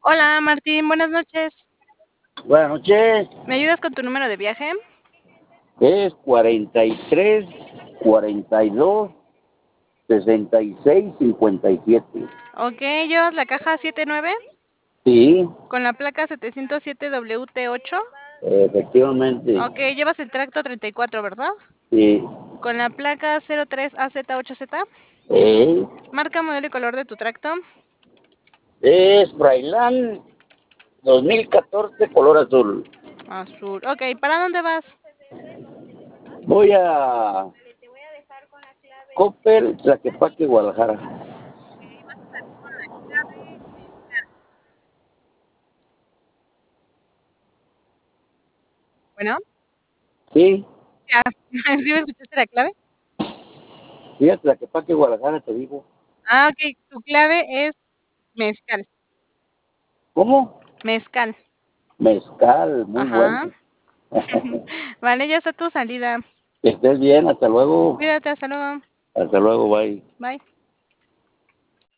Hola, Martín, buenas noches. Buenas noches. ¿Me ayudas con tu número de viaje? Es 43, 42, 66, 57. Ok, ¿llevas la caja 79 Sí, con la placa 707 WT8? efectivamente. Ok, llevas el tracto 34, ¿verdad? Sí. Con la placa 03AZ8Z. Eh, Marca, modelo y color de tu tracto. es Brailan 2014, color azul. Azul. Ok, ¿para dónde vas? Voy a Coppel, Tlaquepaque, Guadalajara. Bueno, Sí, ya. ¿Sí me escuchaste la clave? sí, a Tlaquepaque, Guadalajara, te digo. Ah, ok, tu clave es mezcal. ¿Cómo? Mezcal. Mezcal, muy bueno. Ajá. Vale, ya está tu salida. Que estés bien, hasta luego. Cuídate, hasta luego. Hasta luego, bye. Bye.